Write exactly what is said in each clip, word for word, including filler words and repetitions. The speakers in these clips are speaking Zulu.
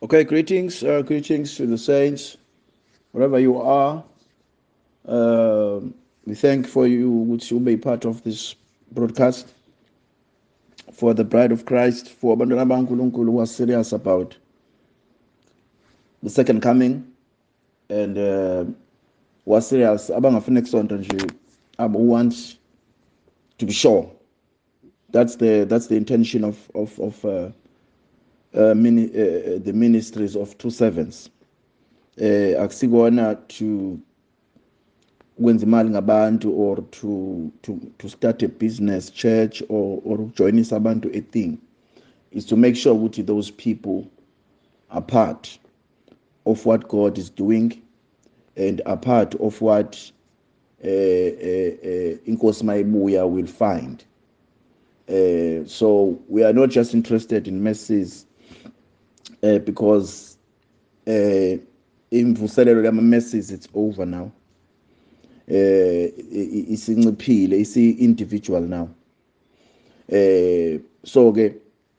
Okay, greetings, uh, greetings to the saints, wherever you are. Uh, we thank for you which you be part of this broadcast for the bride of Christ, for abantwana bakaNkulunkulu who are serious about the second coming and uh, who are serious abangafuna kusonto nje abo who want to be sure. That's the that's the intention of of of uh, uh, mini, uh, the ministries of True Servants. Uh, akusikona to ukwenza imali ngabantu or to to to start a business church or or joinisa abantu a thing is to make sure ukuthi those people are part of what God is doing and are part of what uh, uh, uh, Inkosi Mayibuya will find. Uh, so we are not just interested in masses uh, because uh, imvuselelo yama-masses it's over now. Uh, isinciphile isi individual now. Uh, so okay,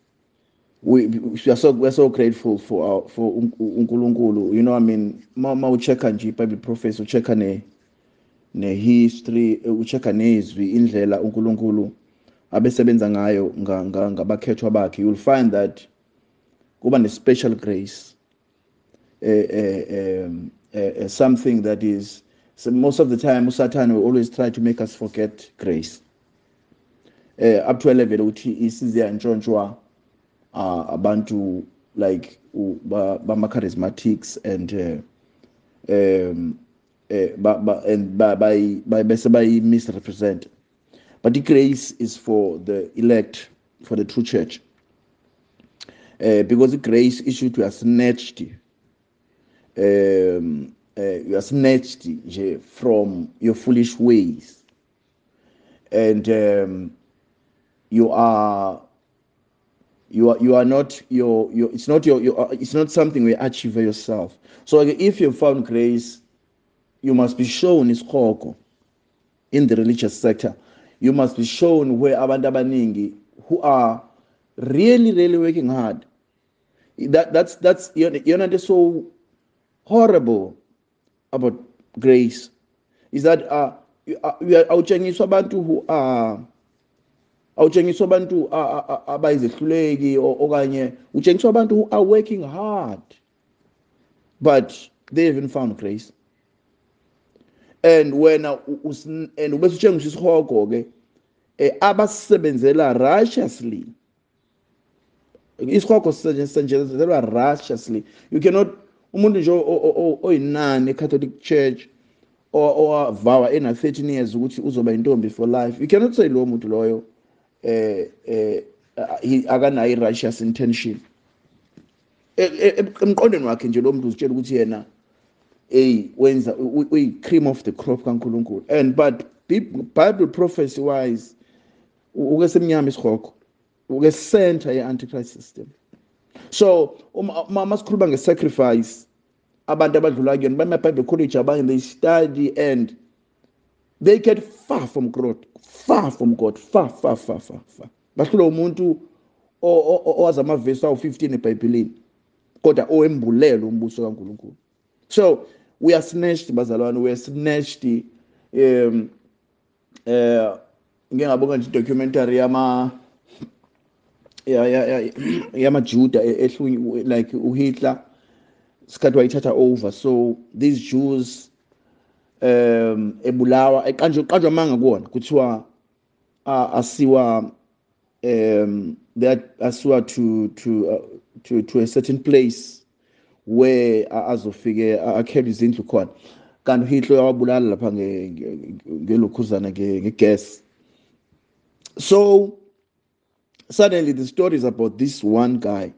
we we are so we're so grateful for our for uNkulunkulu. You know, I mean, ma ma uchecka nje Bible Prophecy, uchecka ne ne history, uchecka nezwi indlela uNkulunkulu abesebenza ngayo ngabakhethwa bakhe. You'll find that kuba ne special grace, uh, uh, um, uh, uh, something that is. So most of the time, Satan will always try to make us forget grace. Uh, up to a level which is there in Joshua, uh, abantu like bama charismatics and uh, um, uh, and by by by by misrepresent. But the grace is for the elect, for the true church, uh, because the grace issued to us snatched. Um, Uh, you are snatched from your foolish ways, and um, you are you are you are not your your. It's not your, your it's not something you achieve yourself. So if you found grace, you must be shown isikoko in the religious sector. You must be shown where abantu abaningi who are really really working hard. That that's that's you're not so horrible about grace is that uh we are awutshengiswa abantu who are awutshengiswa abantu abayizehluleki okanye utshengiswa abantu who are working hard but they haven't found grace. And when and ubese utshengiswa isihogo ke abasebenzela righteously isihogo sisetshenziswa righteously. You cannot umuntu nje oyinani eCatholic Church owavawa ena thirteen years ukuthi uzoba intombi for life, you cannot say lo muntu loyo eh eh akanayo righteous intention emqondweni wakhe nje. Lo muntu uzitshela ukuthi yena hey wenza uyi cream of the crop kaNkulunkulu. And but Bible prophecy wise uke semnyama isikhokho uke center ye antichrist system. So uma sikhuluma nge-sacrifice, abantu abadlula kuyona bama-Bible college abanye they study and they get far from God, far from God, far far far far far. Bahlula umuntu owazi amavesi awu-fifteen eBhayibhelini kodwa owembulelo umbuso kaNkulunkulu. So we are snatched bazalwane, we are snatched. um eh ngeke ngabonga nje documentary yama yeah yeah yamajuda ehlunywe like uHitler sikhathi wayithatha over. So these Jews um ebulawa eqanjwe qanjwa manga kuona kuthiwa asiwa um that asiwa to to uh, to to a certain place where azofike akhelwe izindlu khona, kanti uHitler wabulala lapha ngelokhuzana ngegas. So suddenly the story is about this one guy.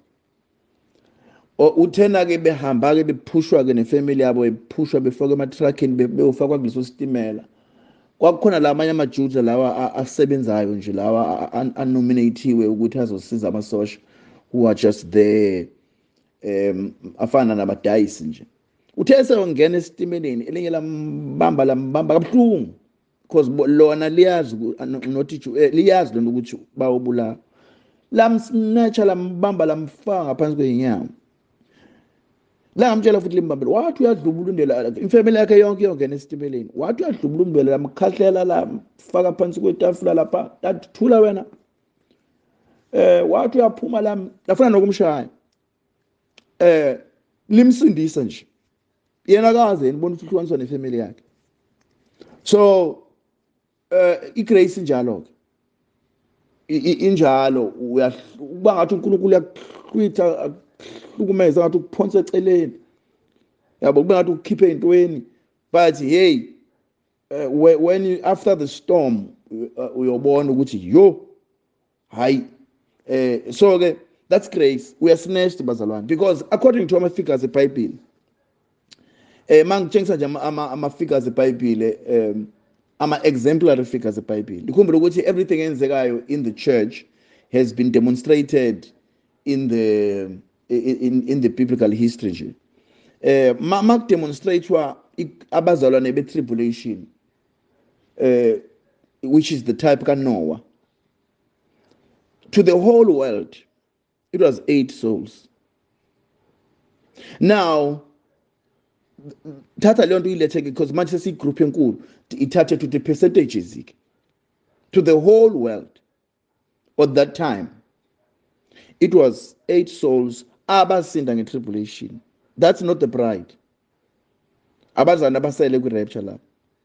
Uthena ke behamba ke bephushwa ke nefamily yabo bephushwa befaka ema-truckini beyofakwa kuleso sitimela. Kwakukhona lamanye amaJuda lawa asebenzayo nje lawa anominatiwe ukuthi azosiza amasosha who are just there um afana nabadayisi nje. Uthe sengena esitimeleni elinye lambamba lambamba kabuhlungu because lona liyazi nothi liyazi lona ukuthi bawubulala. Lamsnatsha lambamba lamfaka ngaphansi kweinyawo. la ngamtshela futhi limbambele wathi uyadlubulundela ifamily yakhe yonke yongena esitimeleni wathi uyadlubulundela lamkhahlela la faka phansi kwetafula lapha tathula wena eh wathi uyaphuma la lafuna nokumshaya eh limsindisa nje yena kaze nibona ukuthi uhlukaniswa nefamily yakhe so eh igrace njalo ke injalo uba ngathi uNkulunkulu uyakuhlwitha ukumenza ngathi ukuphonsa eceleni yabo kube ngathi ukukhiphe intweni but hey uh, when you, after the storm uyobona ukuthi yo hayi eh so ke that's grace we are snatched bazalwane because according to ama figures eBhayibheli eh mangitshengisa nje ama ama figures eBhayibheli um ama exemplary figures eBhayibheli ikhumbule ukuthi everything enzekayo in the church has been demonstrated in the in in the biblical history nje eh mak demonstratewa abazalwane be tribulation eh which is the type ka Noah to the whole world it was eight souls. Now thatha leyo nto ilethe because manje sesi group enkulu ithathe to the percentages to the whole world at that time it was eight souls abasinda ngetribulation. That's not the bride abazana basele ku rapture la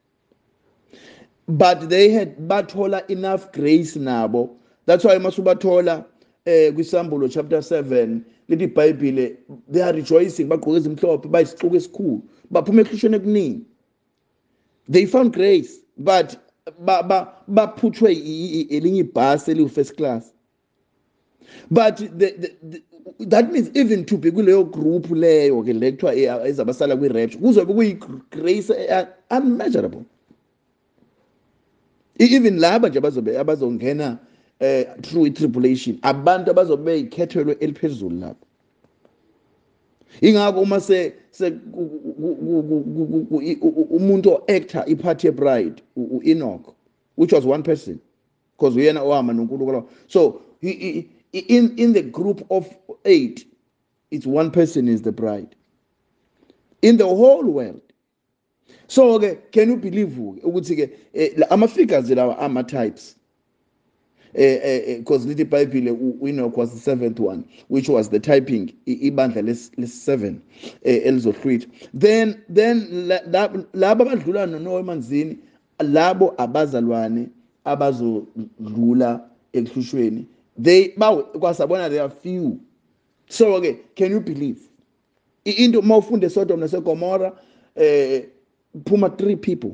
but they had bathola enough grace nabo. That's why masubathola eh kwisambulo chapter seven lithi iBhayibheli they are rejoicing bagqoke izimhlophe bayisixuku esikhulu baphuma ekhlishweni ekuningi they found grace but ba ba baphuthwe elinye ibhasi eli first class but the, the, the, that means even to be kuleyo group leyo ke lecture ezabasala kwi rapture kuzobe kuyi grace unmeasurable even laba nje bazobe abazongena eh through tribulation abantu abazobe ikhethelwe eliphezulu lapho ingakho uma se umuntu actor ipart ye bride uEnoch which was one person because uyena ohamba noNkulunkulu so he, he, in in the group of eight it's one person is the bride in the whole world. So okay, can you believe ukuthi ke ama figures lawa ama types eh because lithi iBhayibheli Enoch was the seventh one which was the typing ibandla les seven elizohlwitha then then laba abadlula noNoah emanzini labo abazalwane abazodlula ekhushweni they bawe kwasabona there are few. So okay, can you believe into mawufunde Sodom naseGomora eh phuma three people.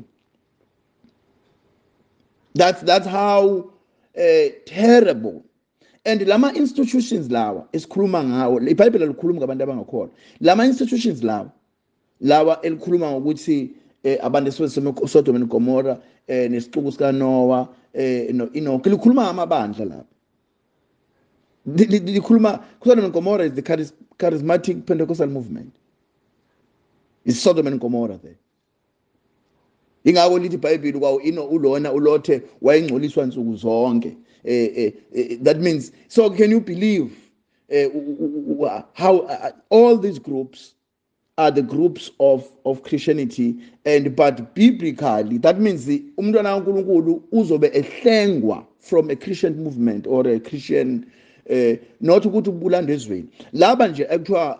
That's that's how uh, terrible. And lama institutions lawa esikhuluma ngawo iBhayibheli likhuluma ngabantu abangakholwa lama institutions lawa lawa elikhuluma ngokuthi abantu eSodom neGomora nesixuku sika Noah no Enoch likhuluma ngamabandla lapha likhuluma Sodom and Gomorrah is the charismatic Pentecostal movement. It's Sodom and Gomorrah there. Ingako lithi iBhayibheli kwawo ino ulona ulothe wayengcoliswa nsuku zonke eh that means so can you believe uh, how uh, all these groups are the groups of of Christianity and but biblically that means umntwana kaNkulunkulu uzobe ehlengwa from a Christian movement or a Christian uh, not ukuthi ubulanda ezweni laba nje ekuthiwa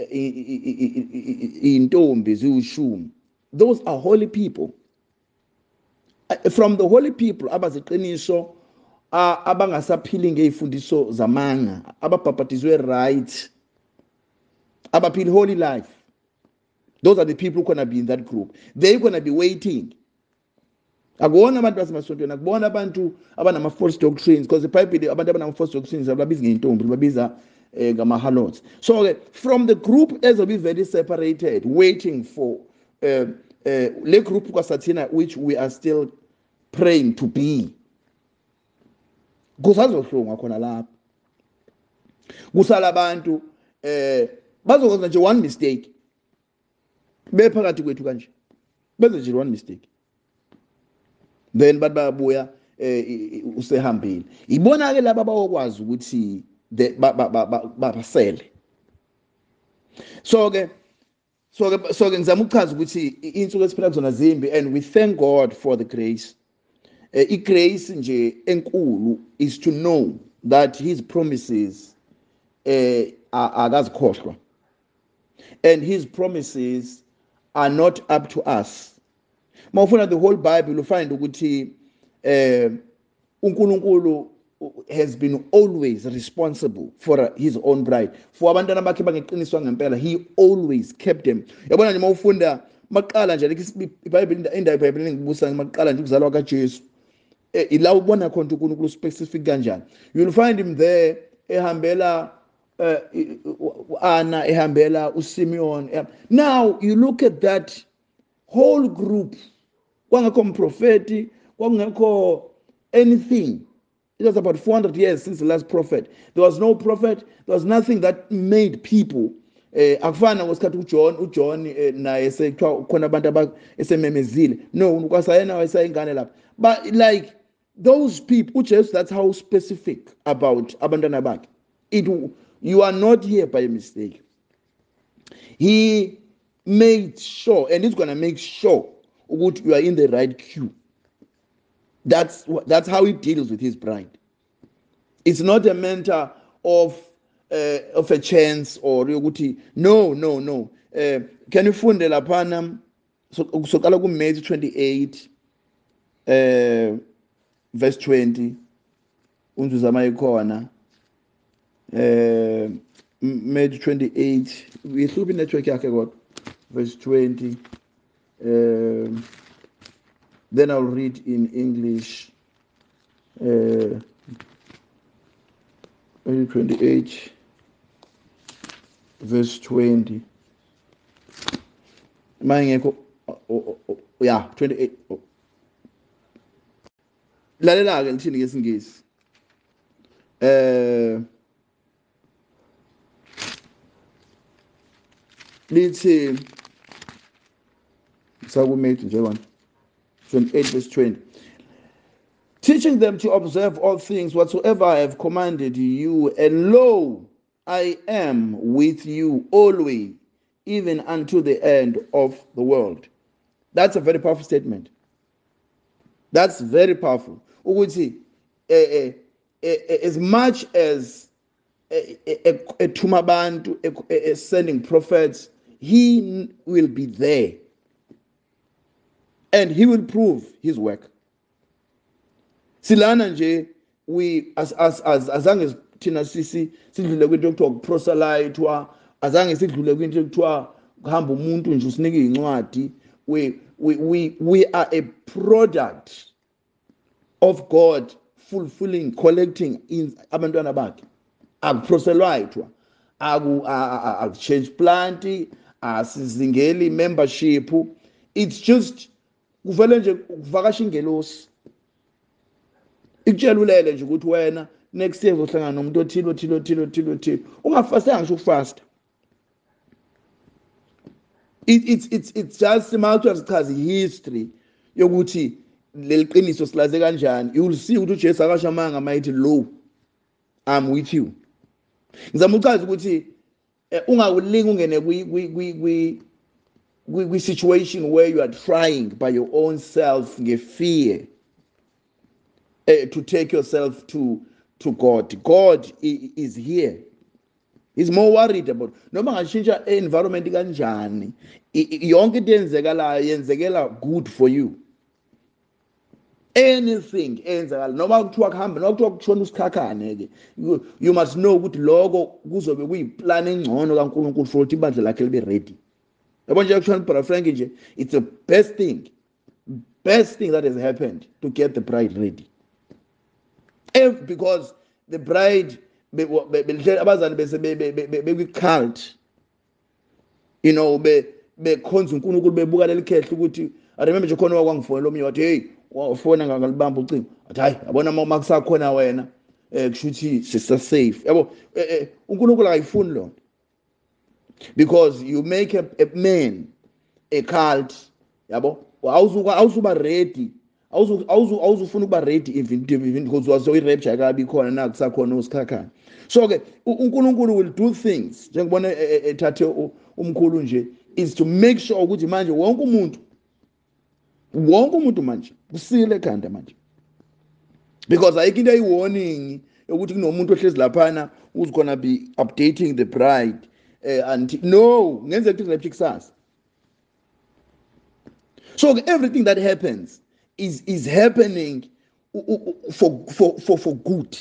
intombi ziwushumi those are holy people. From the holy people abaziqiniso abangasaphili ngeifundiso zamanga ababhaphatizwe right abaphili holy life those are the people who gonna be in that group. They're gonna be waiting. Akubona abantu basemasontweni akubona abantu abanama false doctrines because the Bible abantu abanama false doctrines ababiza ngeintombi babiza ngama harlots. So okay, from the group as will be very separated waiting for uh, uh, le group kwasathina which we are still praying to be kusazohlunga khona lapha kusala abantu eh bazokwenza nje one mistake bephakathi kwethu kanje benze nje one mistake then bathi bayabuya eh usehambile ibona ke laba bawokwazi ukuthi babasele. So ke So ke so ke ngizama ukuchaza ukuthi insuku esiphila kuzona zimbi, and we thank God for the grace. Uh, I-grace nje enkulu is to know that his promises uh, akazikhohlwa, and his promises are not up to us. Mawufuna the whole Bible you find ukuthi uh, uNkulunkulu has been always responsible for his own bride. For abantwana bakhe bangeqiniswa ngempela, he always kept them. Yabona nje mawufunda maqala nje iBhayibheli indawo iBhayibheli ngibusa maqala nje ukuzalwa kaJesu. Ila ubona khona uNkulunkulu specific kanjani. You'll find him there ehambela uh, Anna, ehambela uSimeon. Now you look at that whole group, kwangekho umprofeti, kwangekho anything. It was about four hundred years since the last prophet. There was no prophet. There was nothing that made people. Akufana ngosikhathi uJohn uJohn naye sekuthiwa khona abantu abasememezile. No, kwasayena wayesayingane lapha. But like those people, uJesu, that's how specific about abantwana bakhe. It you are not here by mistake. He made sure, and he's gonna make sure that you are in the right queue. That's that's how he deals with his bride. It's not a matter of uh, of a chance or no, no, no. Uh, can you find the lapana? So, so Matthew twenty-eight, uh, verse twenty. Unzuzama ikona. Uh, Matthew twenty-eight. We through the network yakhe God. Verse twenty. Uh, Then I'll read in English. Uh, twenty-eight, verse twenty. Oh, oh, oh, yeah, twenty-eight. Oh. Lalela ke lithini ngesingisi. Eh lithi sakumethi nje one. twenty-eight verse twenty. Teaching them to observe all things whatsoever I have commanded you, and lo, I am with you always, even unto the end of the world. That's a very powerful statement. That's very powerful. Ukuthi eh eh as much as ethuma abantu sending prophets, he will be there. And he will prove his work. Silana nje, we as as as azange thina sisi sidlule kwinto ekuthiwa proselyte, azange sidlule kwinto ekuthiwa kuhamba umuntu nje usinike incwadi. We we we we are a product of God fulfilling, collecting in abantwana bakhe. Akuproselyte, aku aku change plant, asizingeli membership. It's just kuvele nje kuvakasha ingelosi ikutshela ulele nje ukuthi wena next year uzohlangana nomuntu othile othile othile othile othile ungafastanga nje ukufasta. It it's it's it's just simawuthi sichaza history yokuthi leliqiniso silaze kanjani. You will see ukuthi uJesu akashamanga mayithi lo I'm with you. Ngizama uchaza ukuthi ungawulinga ungene kwi kwi kwi with situation where you are trying by your own self, fear, uh, to take yourself to, to God. God is here. He's more worried about. Noma ngashintsha environment kanjani, yonke into yenzekalayo yenzekela good for you. Anything enzekala noma kuthiwa kuhamba noma kuthiwa kushona usikhakhane ke, you must know ukuthi lokho kuzobe kuyiplan engcono kaNkulunkulu for ukuthi ibandla lakhe libe ready. It's the best thing, best thing that has happened to get the bride ready. If because the bride, cult, you know, be be uNkulunkulu bebuka lelikhehla ukuthi I remember nje khona wakwangifonela omnye wathi hey wafona ngalibamba ucingo athi hayi yabona uma kusakhona wena eh kushuthi sisa safe yabo uNkulunkulu akayifuni lo. Because you make a, a man a cult, yabo awuzuka awuzuba ready awuzu awuzu awuzufuna ukuba ready even even because waso irapture akabi khona na kusakhona usikhakhana. So ke uNkulunkulu will do things njengobona ethathe umkhulu nje is to make sure ukuthi manje wonke umuntu wonke umuntu manje kusile ekhanda manje, because ayikho into ayi-warning ukuthi kunomuntu ohlezi laphana who's gonna be updating the bride uh, until no ngenzeka ukuthi ngilaphi kusasa. So everything that happens is is happening for for for for good.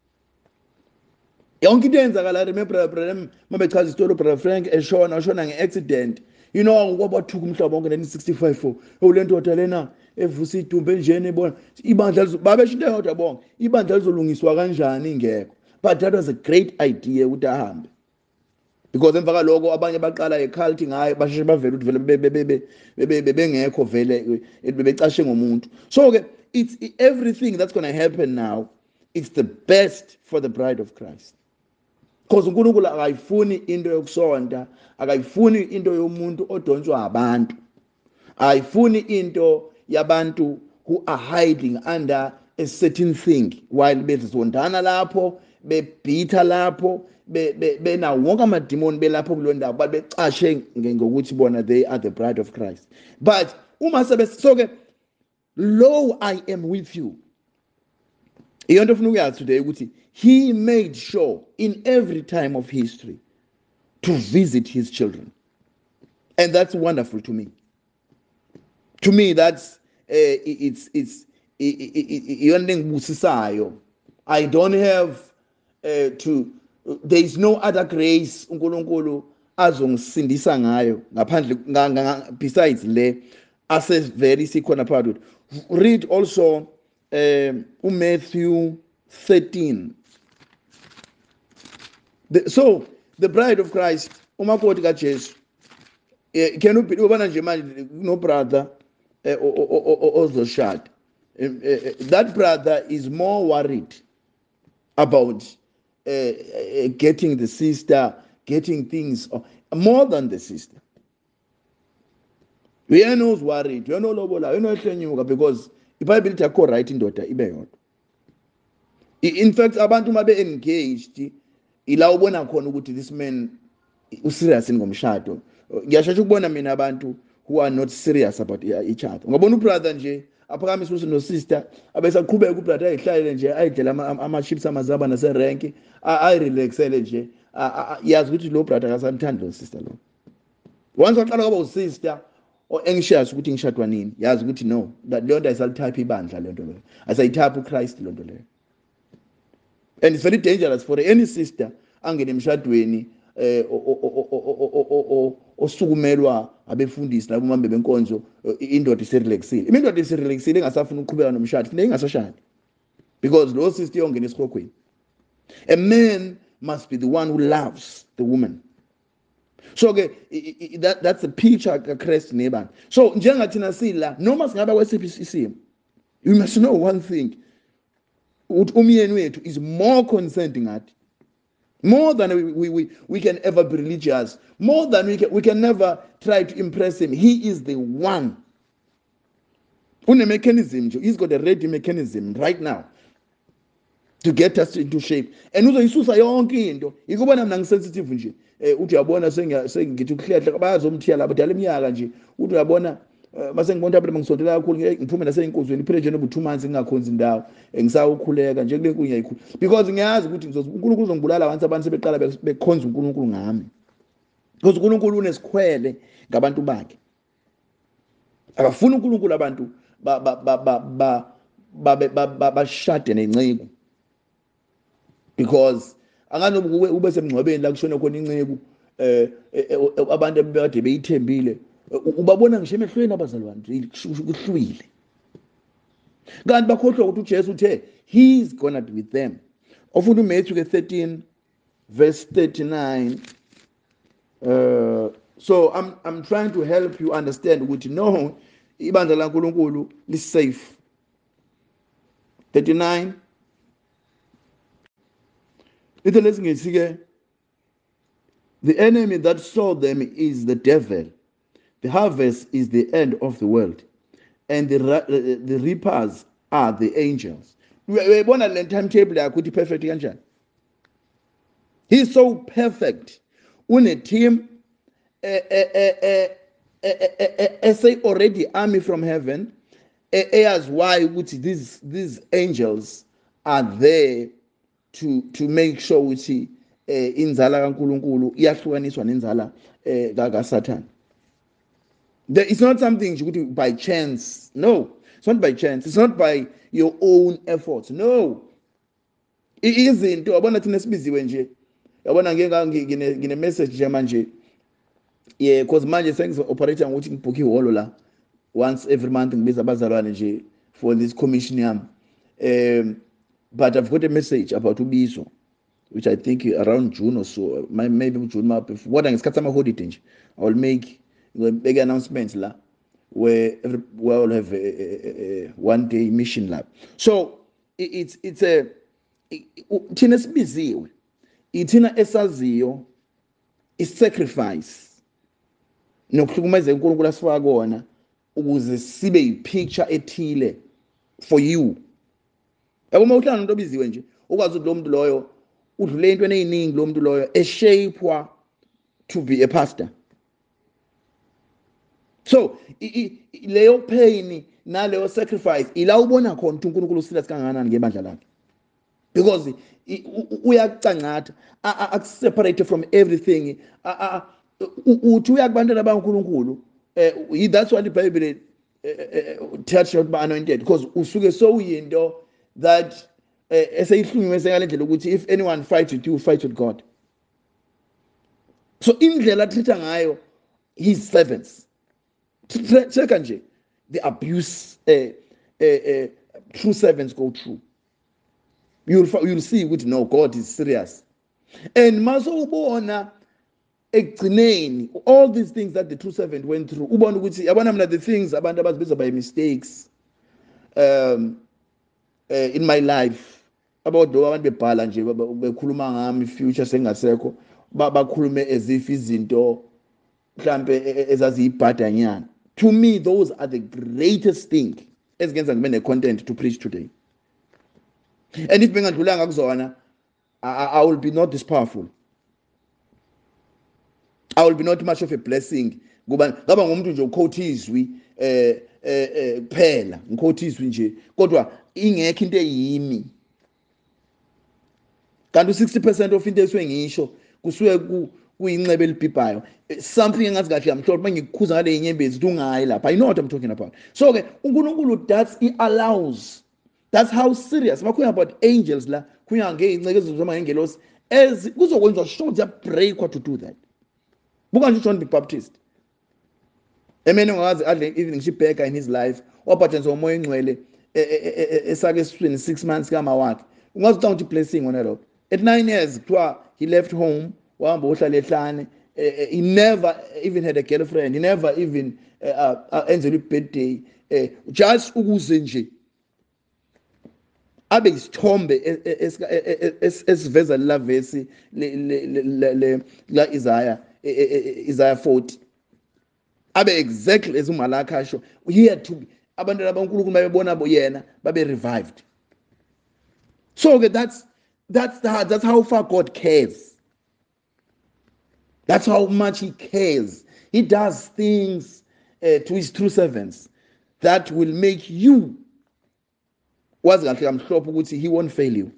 Yonke into eyenzakala, remember brother mabechaza isitori brother Frank eshona eshona nge-accident, you know kwabathuka umhlaba wonke nineteen sixty-five for le ndoda lena evusa idumbe enjene bona ibandla babesho into eyodwa bonke ibandla lizolungiswa kanjani ingekho, but that was a great idea ukuthi ahambe, because emva kaloko abanye baqala ecult ngaye basheshe bavela ukuthi vele bengekho vele bebecashe ngomuntu. So ke it's everything that's going to happen now, it's the best for the bride of Christ, because uNkulunkulu akayifuni into yokusonda, akayifuni into yomuntu odontswa abantu, akayifuni into yabantu who are hiding under a certain thing while bezondana lapho bebhitha lapho bena wonke amadimoni belapho kulo ndawo but becashe ngokuthi bona they are the bride of Christ. But uma sebe so ke lo I am with you, iyonto ofuna ukuyazi today ukuthi he made sure in every time of history to visit his children, and that's wonderful to me. To me that's uh, it's it's iyonto engibusisayo. I don't have uh, to there is no other grace uNkulunkulu azongisindisa ngayo ngaphandle besides le aseveli sikhona phakathi. Read also um, Matthew thirteen. The, so the bride of Christ umakoti kaJesu can you believe ubona nje manje no brother ozoshada, that brother is more worried about uh, uh, getting the sister, getting things uh, more than the sister. We are not worried, we are not lobola, we are not hlenyuka, because iBhayibheli lithi akho right indoda ibe yodwa. In fact abantu mabe engaged ila ubona khona ukuthi this man userious ngomshado. Ngiyashesha ukubona mina abantu who are not serious about each other. Ngabona ubrother nje aphakamisa usister no sister abesaqhubeka ubrother ayihlalele nje ayidlela ama chips amazaba nase rank ay relaxele nje yazi ukuthi lo brother akasamthandi lo sister lo. Once waqala kwaba usister o anxious ukuthi ngishadwa nini, yazi ukuthi no that le nto ayisalithatha ibandla le nto le asayithapha uChrist le nto le. And it's very dangerous for any sister angene emshadweni eh osukumelwa abefundisi labo mambe benkonzo indoda iserelaxile. Imindoda iserelaxile engasafuna ukuqhubeka nomshado funeka ingasashadi, because lo sister yongena esikhokweni. A man must be the one who loves the woman. So okay, that that's a picture kaChrist nebani. So njengathina sila noma singaba kwesiphi isimo, you must know one thing, ukuthi umyeni wethu is more concerned ngathi, more than we, we, we, we can ever be religious, more than we can, we can never try to impress him. He is the one. Une mechanism, he's got a ready mechanism right now to get us into shape. And uzoyisusa yonke into. Ikubona mina ngisensitive nje. Eh uthi uyabona sengithi ukuhlehle bayazomthiya labo dala iminyaka nje. Uthi uyabona mase ngibona abantu bangisondela kakhulu ngiphume naseyinkozweni iphele nje nobu two months ngingakhonzi indawo engisawukhuleka nje kule nkunye ayikhulu, because ngiyazi ukuthi uNkulunkulu uzongibulala abantu abantu sebeqala bekhonza uNkulunkulu ngami, because uNkulunkulu unesikhwele ngabantu bakhe. Akafuna uNkulunkulu abantu ba ba ba ba ba bashade nenciko, because anganobe ube semngcwabeni la kushona khona inciko eh abantu abekade beyithembile ubabona ngisho emehlweni abazalwane kuhlwile, kanti bakhohlwa ukuthi uJesu uthe he is gonna be with them. Ofuna uMatthew thirteen verse thirty-nine. uh so i'm i'm trying to help you understand ukuthi no ibandla laNkulunkulu is safe. thirty-nine little lesingithi ke, the enemy that saw them is the devil, the harvest is the end of the world, and the the reapers are the angels. Uyabona le timetable yakho uthi perfect kanjani? He's so perfect. Une team say already army from heaven, as why these these angels are there to to make sure ukuthi inzala kaNkulunkulu iyahlukaniswa nenzala kaSathane. There, it's not something you do by chance. No, it's not by chance. It's not by your own efforts. No, it isn't. Yabona thina sibiziwe nje. Yabona ngeke ngine message nje manje. Yeah, because manje sengizo operator ngokuthi ngibhook iholo la once every month ngibiza abazalwane nje for this commission yami. Um, but I've got a message about ubizo, which I think around June or so, maybe June. What I'm going to holiday, I will make a big announcement la where every, we will have a, a, a one day mission lab. So it, it's it's a thina sibiziwe, ithina esaziyo is sacrifice. Nokuhlukumeza uNkulunkulu asifaka kona ukuze sibe yipicture ethile for you. Yabo mawuhlala nomuntu obiziwe nje ukwazi ukuthi lo muntu loyo udlule into eziningi lo muntu loyo eshapewa to be a pastor. So leyo pain na leyo sacrifice ila ubona khona ukuthi uNkulunkulu serious kangakanani ngebandla lakhe, because uyacangatha separate from everything. Uthi uyakubantwana baNkulunkulu, that's what the Bible tells you about anointed, because usuke so uyinto that eseyihlunyiwe ngale ndlela ukuthi if anyone fights with you, fight with God. So indlela atreata ngayo his servants, check nje the abuse uh, uh, uh, true servants go through. You'll you'll see ukuthi no, God is serious. And maso ubona ekugcineni all these things that the true servant went through, ubona ukuthi yabona mina the things abantu abazibiza by mistakes um uh, in my life about lo abantu bebhala nje bekhuluma ngami future sengasekho bakhulume as if izinto mhlambe ezaziyibhadanyana. To me those are the greatest thing ezigenza ngibe ne content to preach today. And if bengadlulanga kuzona, I, I will be not this powerful. I will be not much of a blessing. Ngoba ngaba ngumuntu nje uquote izwi eh eh phela, ngiquote izwi nje kodwa ingekho into eyimi. Kanti sixty percent of into eswe ngisho kusuke ku kuyincebe elibhibhayo. Something engazi kahle amhlophe mangikukhuza ngale inyembezi ukuthi ungayi lapha. I know what I'm talking about. So ke uNkulunkulu that's he allows. That's how serious. Makuya about angels la kuya ngeinceke zoma ngengelosi ez kuzokwenza sure they break what to do that. Buka nje John the Baptist. Emene ngazi adle evening shibheka in his life. Waphatha nje umoya engcwele esake eswini six months kama wakhe. Ungazi ukuthi blessing wona lo. At nine years kuthiwa he left home wahamba ohlala ehlane. He never even had a girlfriend. He never even uh, uh, enzelwe birthday. Uh, just ukuze nje abe isithombe esiveza la verse la Isaiah Isaiah forty. Abe exactly as uMalaki asho, he had to be abantwana baNkulunkulu babebona bo yena babe revived. So okay, that's that's the, that's how far God cares. That's how much he cares. He does things uh, to his true servants that will make you was he won't fail you.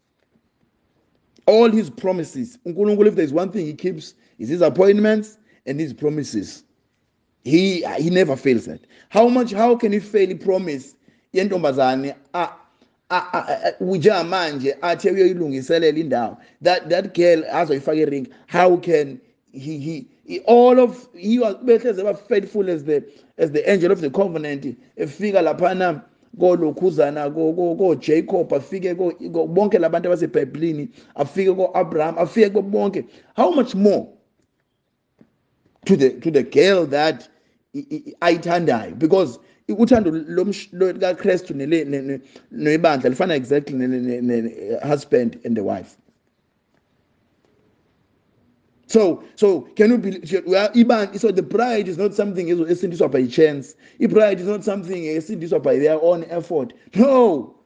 All his promises, if there's one thing he keeps, is his appointments and his promises. He he never fails that. How much? How can he fail? He promise yentombazane ah ah ujamanje athi uyilungiselela indawo. That that girl azoyifaka ring. How can he he, he all of he was faithful as the as the angel of the covenant. Efika laphana go lokhuzana go go go Jacob afike go bonke labantu abaseBhayibhelini afike go Abraham afike go bonke. How much more to the to the girl that ayithandayo, because uthando likaKristu nebandla lifana exactly ne husband and the wife. So, so can you believe? So the bride is not something esindiswa by chance. The bride is not something esindiswa by their own effort. No.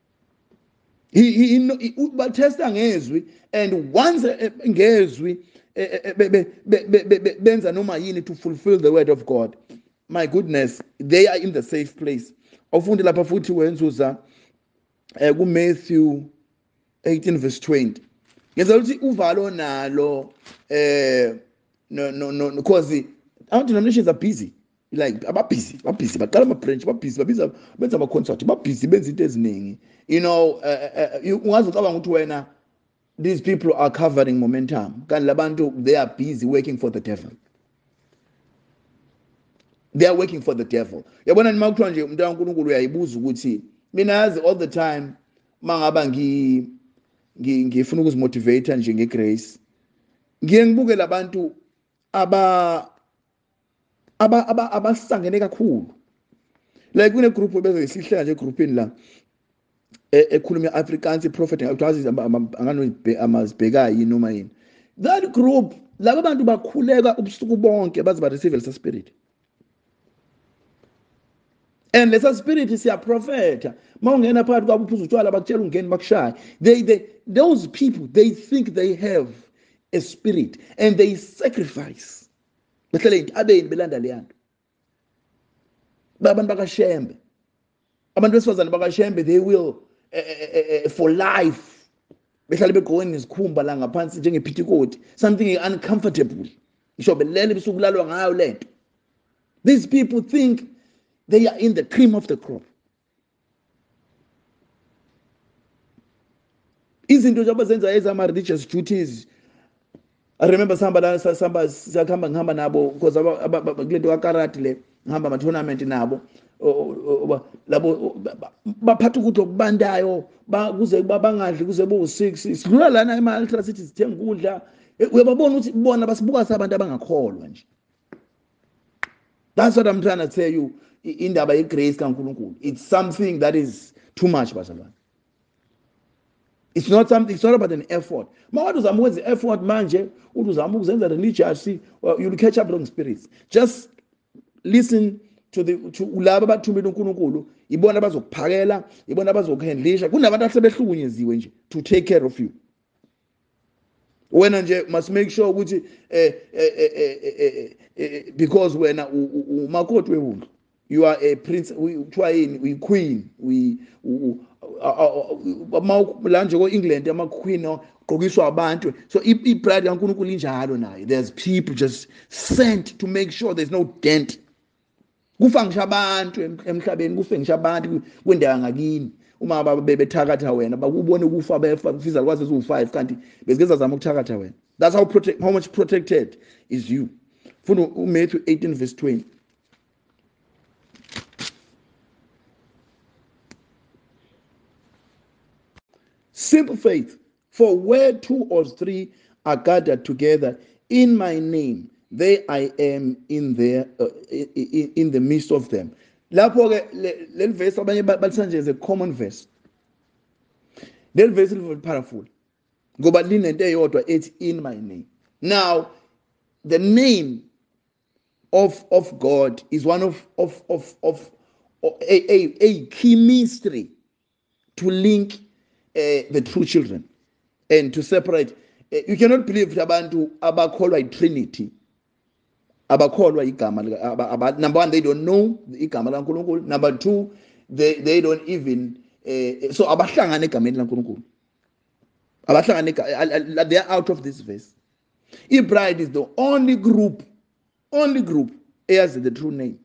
He he he. But testa ngezwi, and once ngezwi, benza noma yini to fulfill the word of God. My goodness, they are in the safe place. Awufunde lapha futhi wenzuza ku Matthew eighteen verse twenty. Ngeza ukuthi uvalo nalo eh no no no because our denominations are busy. Like ababusy babusy baqala ama branch babusy babiza benza ama concert babusy benza into eziningi. You know, ungazi ucabanga ukuthi wena these people are covering momentum. Kanti labantu they are busy working for the devil. They are working for the devil. Yabona nima kuthiwa nje umuntu kaNkulunkulu uyayibuza ukuthi mina yazi all the time mangaba ngi ngifuna ukuzimotivate nje ngegrace. Ngiye ngibuke labantu aba aba aba abasangene kakhulu. Like kune group beze sihlela nje groupini la ekhuluma Afrikaans prophet ngakwazi angano amazibheka yini noma yini. That group laba bantu bakhuleka ubusuku bonke baze ba receive the spirit. And lesa spirit siya prophet mawungena phakathi kwabo uphuza utshwala bakutshela ungeni bakushaya. They they those people they think they have a spirit and they sacrifice. Behlele abeni belanda leyanto. Babantu bakashembe. Abantu besifazane bakashembe they will uh, uh, uh, for life. Behlale begqoke nesikhumba la ngaphansi njengephitikoti something uncomfortable. Ngisho belele bisukulalwa ngayo lento. These people think they are in the cream of the crop. Izinto abazenza ezama religious duties. I remember somebody somebody sakhamba ngihamba nabo because kulento kakarate le ngihamba ama tournament nabo labo baphatha ukuthi okubandayo kuze bangadli kuze bo six sidlula lana ema ultra city sithenga ukudla uyababona ukuthi bona basibuka sabantu abangakholwa nje. That's what I'm trying to tell you. Indaba yegrace kaNkulunkulu, it's something that is too much bazalwane. It's not something, it's not about an effort. Mawadu uzama ukwenza effort manje uthi uzama ukuzenza religious, you'll catch up wrong spirits. Just listen to the to laba abathumela uNkulunkulu, ibona abazokuphakela, ibona abazokuhandlisha. Kunabantu asebehlukunyeziwe nje to take care of you. Wena nje must make sure ukuthi eh because wena umakoti wehungu, you are a prince, we try in, we queen, we manje ko England ama queen gqokiswa abantu. So ibride kaNkulunkulu injalo nayo. There's people just sent to make sure there's no dent. Kufa ngisho abantu emhlabeni, kufe ngisho abantu kwendawo ngakini. Uma bebethakatha wena bakubone kufa befa kufisa kwaze u five kanti bezigeza zama ukuthakatha wena. That's how protect how much protected is you. Funa uMatthew eighteen verse twenty. Simple faith. For where two or three are gathered together in my name, there I am in there uh, in, in the midst of them. Lapho ke le verse abanye balisanje is a common verse. Le verse is very powerful. Ngoba linento eyodwa ethi in my name. Now, the name of of God is one of of of of a a, a key mystery to link Uh, the true children and to separate. Uh, you cannot believe abantu abakholwa iTrinity, abakholwa igama. Number one, they don't know igama laNkulunkulu. Number two, they they don't even uh, so abahlangane egameni laNkulunkulu. Abahlangane, they are out of this verse. iBride is the only group, only group has the true name.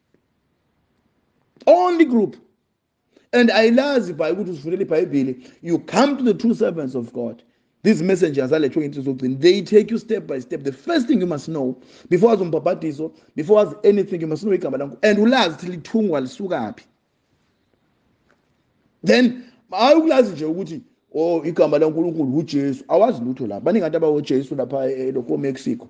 Only group. And I love you come to the true servants of God. These messengers they take you step by step. The first thing you must know before before anything you must know and ulazi till ithungwa lisuka aphi. Then awulazi nje ukuthi oh igama laNkulunkulu uJesu awazi lutho lapha. Baningi abantu abawoJesu lapha elokho Mexico.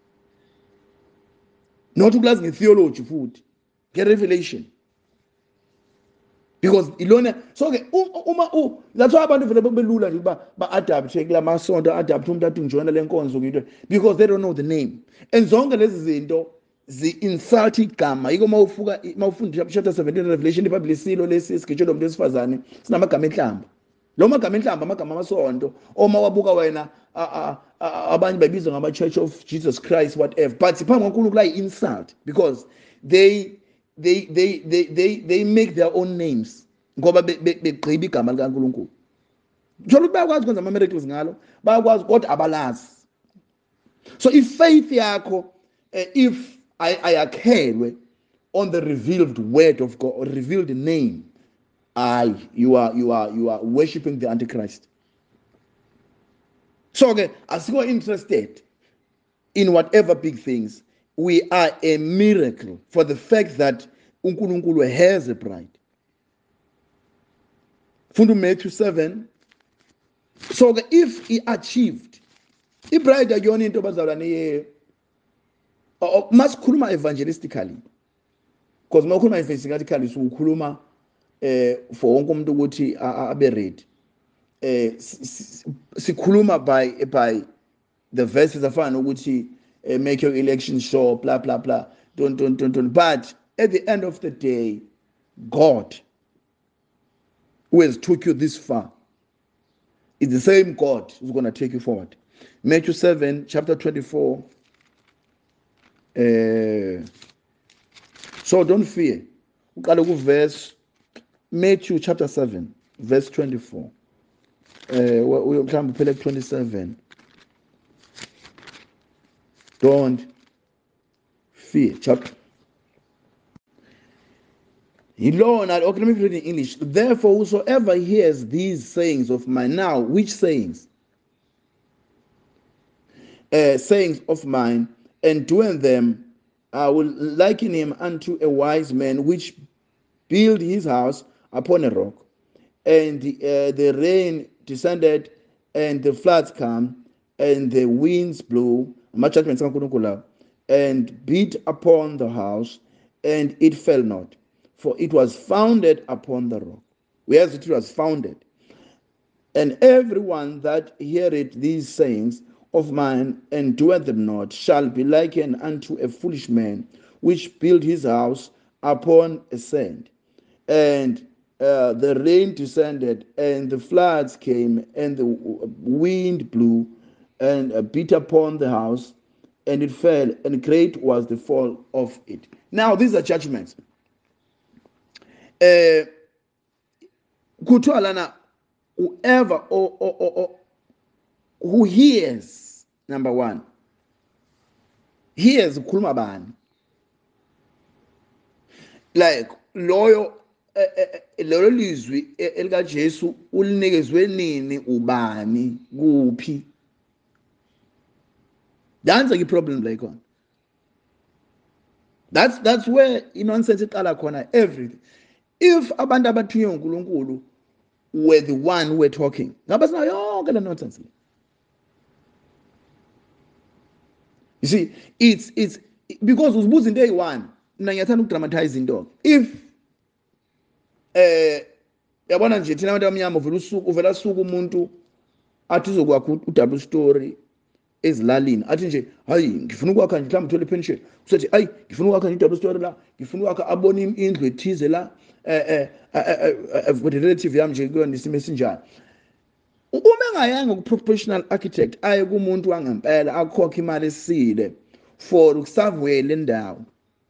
Not ukulazi ngetheology futhi. Get revelation. Because ilona so ke uma u that's why abantu vele belula nje ba ba adapt kula masonto adapt umuntu athi ngijoina lenkonzo into because they don't know the name. And zonke lezi zinto zi insult igama. Yiko mawufuka mawufunda chapter seventeen Revelation iBhayibheli silo lesi sigejelo umuntu wesifazane sinamagama enhlamba. lo magama enhlamba amagama amasonto oma wabuka wena abanye babizwa ngama Church of Jesus Christ whatever, but phambi kaNkulunkulu la insult because they they they they they they make their own names ngoba begqiba igama likaNkulunkulu. Njalo ukuthi bayakwazi ukwenza ama miracles ngalo, bayakwazi kodwa abalazi. So if faith yakho uh, if ayakhelwe on the revealed word of God or revealed name, I you are you are you are worshiping the Antichrist. So okay, as you are interested in whatever big things, we are a miracle for the fact that uNkulunkulu has a bride. From Matthew seven. So okay, if he achieved, the bride ayona into bazalwane must khuluma evangelistically, because ma khuluma evangelistically so ukhuluma eh for wonke umuntu ukuthi abe ready. Eh sikhuluma by by the verses afana ukuthi make your election sure blah blah blah don't don't don't don't, but at the end of the day, God who has took you this far is the same God who's going to take you forward. Matthew seven chapter twenty-four. Uh, so don't fear. Verse Matthew chapter seven, verse twenty-four. Uh, twenty-seven. Don't fear. Chapter. Okay, let me read in English. Therefore, whosoever hears these sayings of mine, now, which sayings? Uh, sayings of mine, and doing them, I will liken him unto a wise man which built his house upon a rock, and the, uh, the rain descended, and the floods come, and the winds blew, and beat upon the house, and it fell not, for it was founded upon the rock. Whereas it was founded. And everyone that heareth these sayings of mine and doeth them not shall be likened unto a foolish man which built his house upon a sand. And uh, the rain descended, and the floods came, and the wind blew, and uh, beat upon the house, and it fell, and great was the fall of it. Now, these are judgments. Uh, whoever or, or, or, or who hears, number one, hears ukhuluma bani, like loyo lelo lizwi elika Jesu ulinikezwe nini ubani kuphi. That's a problem like on. That's that's where nonsense iqala khona everything. If abantu abathunywe uNkulunkulu were the one who were talking, ngabe sina yonke le nonsense. You see, it's it's because uzibuza into eyi-one, mina ngiyathanda ukudramatize into. If eh yabona nje thina abantu abamnyama uvela usuku uvela suku umuntu athi uzokwakha u-double story ezilalini athi nje hayi ngifuna ukwakha nje mhlawumbe uthole pension usethi hayi ngifuna ukwakha i-double story la ngifuna ukwakha abone indlu ethize la eh eh relative yami nje kuyona isimo esinjani. Uma engayanga ku-professional architect aye kumuntu wangempela akhokha imali esile for ukusavwela endawo,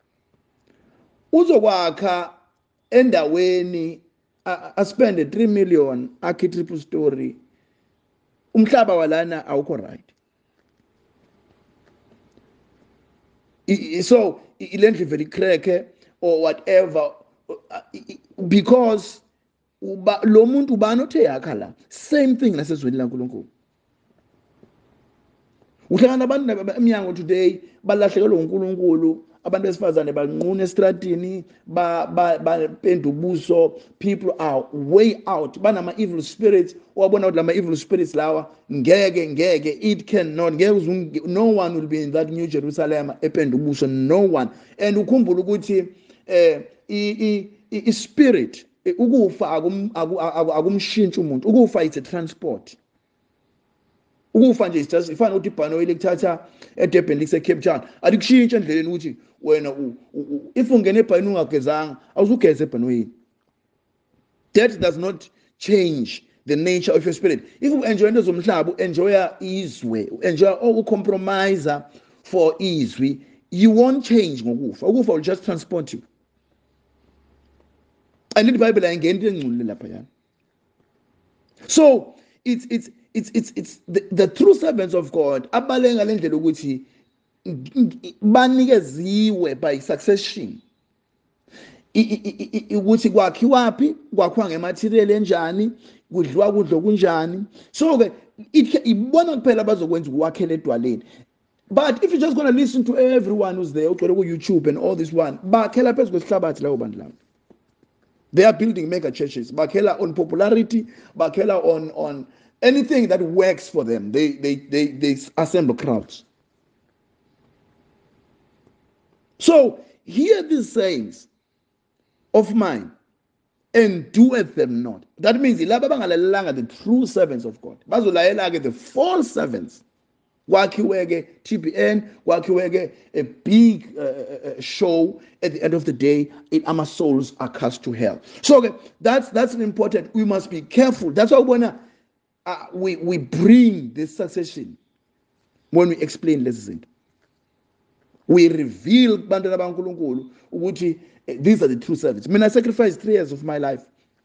uzokwakha endaweni aspende three million akhi triple story, umhlaba walana awukho right. So ilendlu very crack or whatever, because lo muntu ubani othe yakha la. Same thing nasezweni laNkulunkulu. Uhlangana abantu emnyango today balahlekelwe uNkulunkulu, abantu besifazane banquna estradini bapenda ubuso, people are way out, banama evil spirits, wabona ukuthi lama evil spirits lawa ngeke ngeke it cannot ngeke, no one will be in that New Jerusalem ependa ubuso, no one. And ukhumbula ukuthi eh i i spirit ukufa akumshintsha umuntu, ukufa it's a transport. Ukufa nje just ifana ukuthi ibhano elikuthatha eDurban likuse Cape Town alikushintsha endleleni ukuthi wena if ungene ebhanweni ungagezanga awuzugeza ebhanweni. That does not change the nature of your spirit. If you enjoy into zomhlaba, enjoy izwe, enjoy all compromise for izwi, you won't change ngokufa. Ukufa will just transport you. And the Bible again lapha. So it's it's it's it's it's the, the true servants of God abalenga lendlela ukuthi banikeziwe by succession. Ukuthi kwakhiwapi, kwakhiwa ngematerial enjani, kudliwa kudlo kunjani. So ke ibona kuphela bazokwenza ukwakhela edwaleni. But if you're just going to listen to everyone who's there, ugcwele ku YouTube and all this one, bakhela phezu kwesihlabathi lawo bantu labo. They are building mega churches. Bakhela on popularity, bakhela on on anything that works for them. They they they they assemble crowds. So hear these sayings of mine and doeth them not. That means the true servants of God. The false servants. Wakiwege T B N, wakiwege a big uh, show. At the end of the day, it, our souls are cast to hell. So okay, that's that's important. We must be careful. That's why when uh, we we bring this succession when we explain lessons. We reveal bandana bankulunkulu ukuthi these are the true servants. I mean, I sacrificed three years of my life.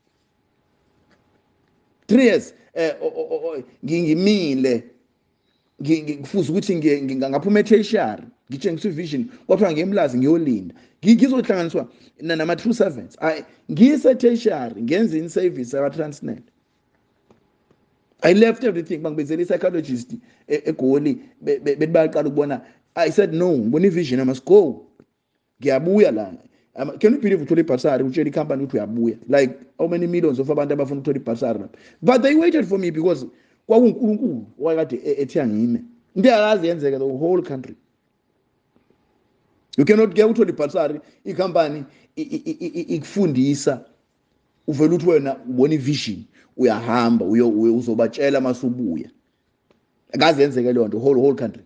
Three years. Ngingimile. Ngifuza ukuthi ngaphuma etertiary ngitshengisa ivision kwathiwa ngemlazi ngiyolinda ngizohlanganiswa nama true servants. I ngise tertiary ngenza in service aba Transnet. I left everything bangibezela psychologist eGoli bethi bayaqala ukubona. I said no, ngibona ivision I must go. Ngiyabuya la. Can you believe uthola ibhasari utshela icompany ukuthi uyabuya? Like how many millions of abantu abafuna uthola ibhasari? But they waited for me because kwakunkulunkulu wakade ethiya ngime. Into akazi yenzeka the whole country. You cannot get uthola ibhasari icompany ikufundisa uvela uthi wena ubona ivision uyahamba uzobatshela masubuya. Akazi yenzeka leyo nto whole whole country.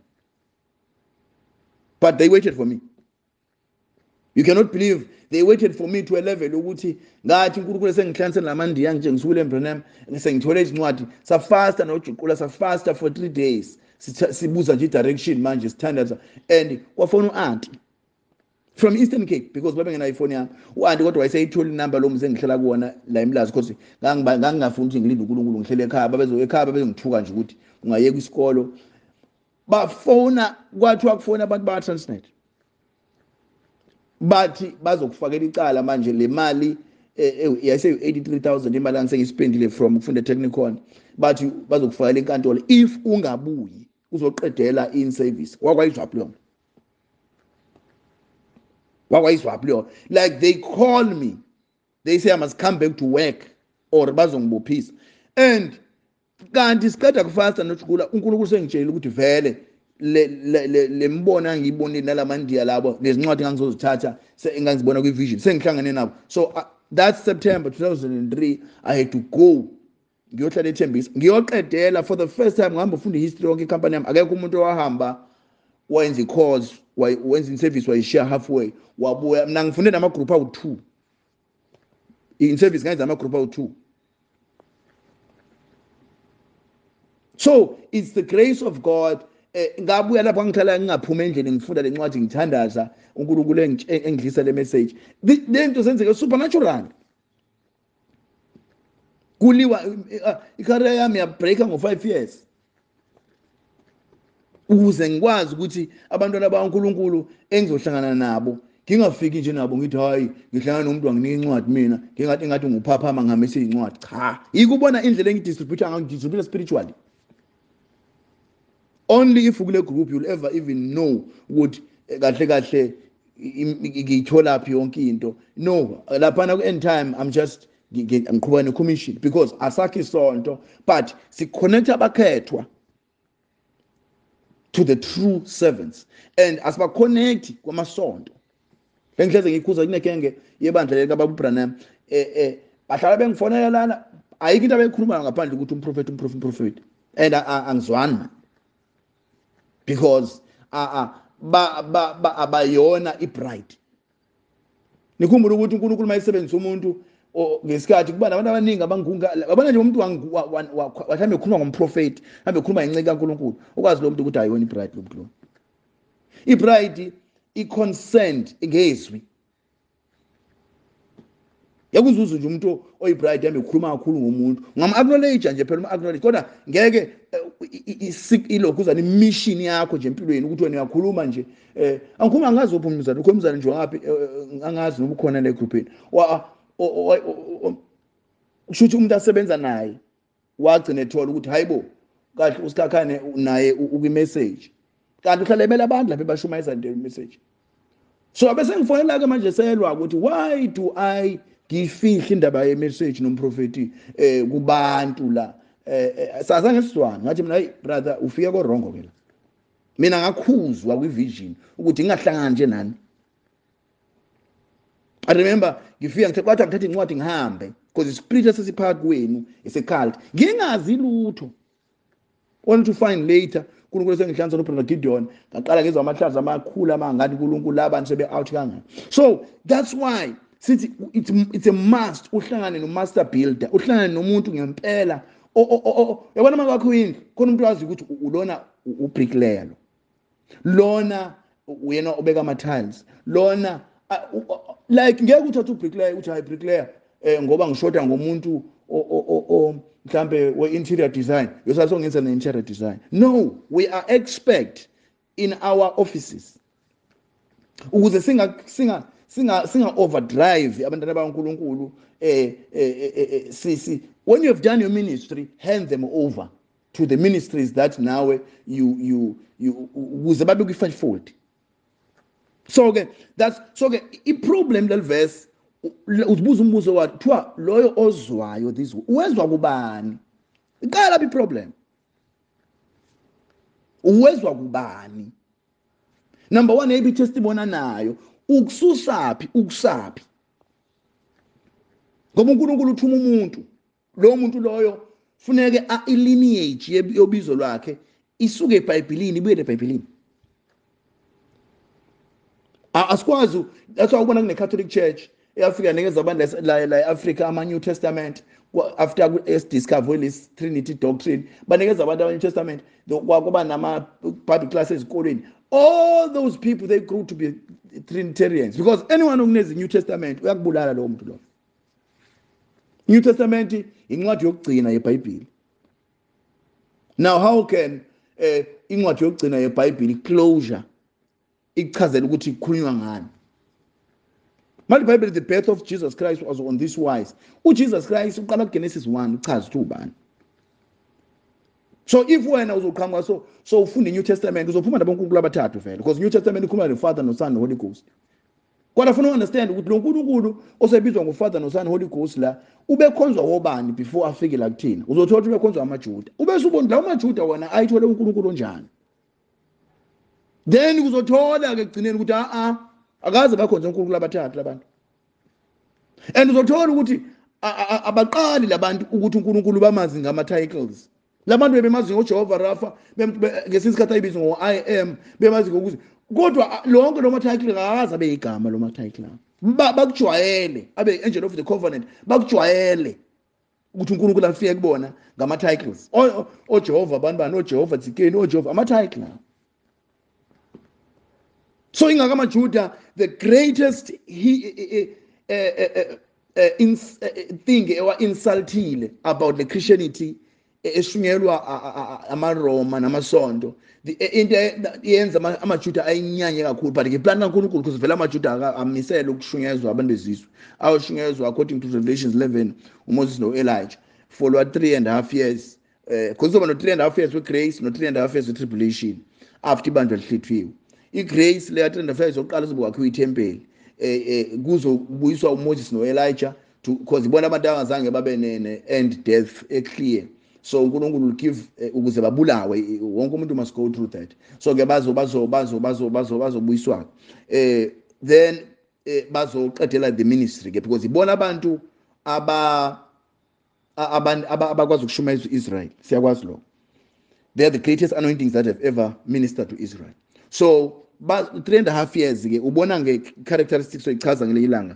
But they waited for me. You cannot believe they waited for me to a level ukuthi ngathi uNkulunkulu sengihlanganisela namandiya njengisukule eBrenham sengithole izincwadi sa faster nojuqula sa faster for three days sibuza nje direction manje standards and kwafona uAunty from Eastern Cape because babe ngena iPhone yami uAunty kodwa wayeseyithola inamba lo mse ngihlala kuona la eMlazi because ngangingafuni ukuthi ngilinde uNkulunkulu ngihlele ekhaya babezo ekhaya babezongithuka nje ukuthi ungayeka isikolo bafona kwathiwa kufona abantu ba Transnet bathi bazokufakela icala manje le mali yayise eighty-three thousand imali angisengiyipendile from ukufunda technical bathi bazokufakela enkantolo if ungabuyi uzoqedela in service wakwayizwa plong wakwayizwa plong like they call me they say I must come back to work or bazongibophisa and kanti siqeda kufasta noJukula uNkulunkulu sengitshela ukuthi vele le le lembona ngiyibonile nalamandiya labo lezincwadi ngangizozithatha engangizibona kwi vision sengihlangane nabo. So uh, that September two thousand three I had to go ngiyohlala eThembisa ngiyoqedela for the first time ngihamba ufunda history yonke icompany yami akekho umuntu owahamba wenza i-course wenza in service wayishare halfway wabuya mina ngifunde nama group awu two in service ngenza ama group awu two. So it's the grace of God. Ngabuya lapha ngihlala ngingaphuma endlini ngifunda lencwadi ngithandaza uNkulunkulu engidlisa le message lento senzeke supernatural kuliwa icareer yami ya breaker ngo five years ukuze ngikwazi ukuthi abantwana baNkulunkulu engizohlangana nabo ngingafiki nje nabo ngithi hayi ngihlangana nomuntu wanginika incwadi mina ngingathi ngathi nguphaphama ngamese incwadi cha ikubona indlela engidistribute ngidistribute spiritually. Only if ukule group you'll ever even know what kahle kahle ngithola phi yonke into. No, lapha na ku end time I'm just ngiqhubana ne commission because asakhi isonto but si connect abakhethwa to the true servants and asiba connect kwamasonto. Bengihleze ngikhuza kunekenge yebandla leli kaBaba uBranham eh eh bahlala bengifonela lana ayikho into abeyikhuluma ngaphandle ukuthi umprofeti umprofeti umprofeti and angizwani because uh, ba ba abayona ibride. Nikhumbula ukuthi uNkulunkulu mayisebenzisa umuntu ngesikhathi kuba nabantu abaningi abangunga abana nje umuntu wahambe ekhuluma ngomprofeti hambe ekhuluma ngenceke kaNkulunkulu ukwazi lo muntu ukuthi ayona ibride lo muntu lo ibride i-consent ngezwi yakuzuza nje umuntu oyibride hambe ekhuluma kakhulu ngomuntu ngam-acknowledge nje phela uma-acknowledge kodwa ngeke ilokhu uzana imission yakho nje empilweni ukuthi wena uyakhuluma nje um angikhuluma angazi uphi umzana ukho umzana nje wangaphi angazi noba ukhona le groupini kusho ukuthi umuntu asebenza naye wagcina ethola ukuthi hayi bo kahle usikhakhane naye ukwi-message kanti uhlala ebela abantu lapha ebashumayeza nje i-message so abese ngifonela-ke manje selwa ukuthi why do I ngifihla indaba ye-message nomprofeti um kubantu la um sazange sizwane ngathi mina hayi brother ufike korongo-ke la mina ngakhuzwa kwi-vision ukuthi ngingahlangani nje nani. I remember ngifika ngithe kwathi ngithatha incwadi ngihambe because ispirit esesiphakathi kwenu ise-cult ngingazi lutho only to find later uNkulunkulu sengihlanza nobrother Gideon ngaqala ngizwa amahlazo amakhulu amangani uNkulunkulu abantu sebe-out kangaka. So that's why sithi it's, it's a must uhlangane no-master builder uhlangane nomuntu ngempela yabona uma kwakho indlu khona umuntu wazi ukuthi ulona ubricklayer lo lona uyena ubeka ama-tiles lona like ngeke uthathe ubricklayer uthi hayi bricklayer eh ngoba ngishoda ngomuntu mhlambe we-interior design yosasongenza ne-interior design. No, we are expert in our offices ukuze singa singa singa singa overdrive abantwana bakaNkulunkulu eh eh sisi when you have done your ministry hand them over to the ministries that now you you you ukuze babe kwi-fivefold. So ke that's so ke i-problem lel verse uzibuza umbuzo wathi thiwa loyo ozwayo this uwezwa kubani iqala bi problem uwezwa kubani. Number one ebi testimony nayo ukususapi ukusapi ngoba uNkulunkulu uthuma umuntu lo muntu loyo funeke a-lineage yobizo lwakhe isuke eBhayibhelini ibuye eBhayibhelini. Asikwazi that's why ubona kune-Catholic Church eAfrika nikeza abantu la la eAfrika ama-New Testament after discover this Trinity doctrine banikeza abantu ama-New Testament kwakuba nama-Bible classes ezikolweni. All those people they grew to be Trinitarians because anyone who knows the New Testament uyakubulala lo muntu lo. New Testament incwadi yokugcina yeBhayibheli. Now how can eh incwadi yokugcina yeBhayibheli closure ichazela ukuthi kukhulunywa ngani? Manje iBhayibheli the birth of Jesus Christ was on this wise. uJesus Christ uqala kuGenesis one uchaza ukuthi ubani. So if wena uzoqhamuka so so ufunda iNew Testament uzophuma nabonkulunkulu abathathu vele because New Testament ikhuluma le Father no Son no Holy Ghost. Kodwa funa understand ukuthi lo nkulunkulu osebizwa ngoFather no Son Holy Ghost la ubekhonzwa wobani before afike la kuthina. Uzothola ukuthi ubekhonzwa amaJuda. Ubese ubona la amaJuda wona ayithole uNkulunkulu onjani. Then uzothola ke egcineni ukuthi a a akaze bakhonza uNkulunkulu abathathu labantu. And uzothola ukuthi abaqali labantu ukuthi uNkulunkulu bamazi ngama titles. Labantu bemazi ngoJehova Rafa ngesikhathi ayibizwa ngo I am bemazi ngokuthi kodwa lonke lo ma-title akaze abe igama lo ma-title bakujwayele abe angel of the covenant bakujwayele ukuthi uNkulunkulu afike kubona ngama-titles oJehova bani bani oJehova Tsikeni oJehova ama-title. So ingaka amaJuda the greatest he uh, uh, uh, in, uh, thing ewa insultile about the Christianity eshunyelwa amaRoma namasonto into yenza amaJuda ayinyanye kakhulu but ke plan kaNkulunkulu because vele amaJuda amisela ukushunyezwa abantu bezizwe awushunyezwa according to Revelations eleven uMoses no Elijah for three and a half years because uh, no three and a half years with grace no three and a half years with tribulation after ibanjwa lihlithiwe igrace le three and a half years oqala sibuka kwithempeli eh kuzobuyiswa uMoses no Elijah to because ibona abantu angazange babe ne end death eclear. So uNkulunkulu will give ukuze babulawe wonke umuntu must go through that. So ke bazo bazo bazo bazo bazo bazobuyiswa eh then bazoqedela the ministry ke because ibona abantu aba abantu abakwazi ukushumayeza uIsrael siyakwazi lo. They are the greatest anointings that have ever ministered to Israel. So ba three and a half years ke ubona nge characteristics oyichaza ngele ilanga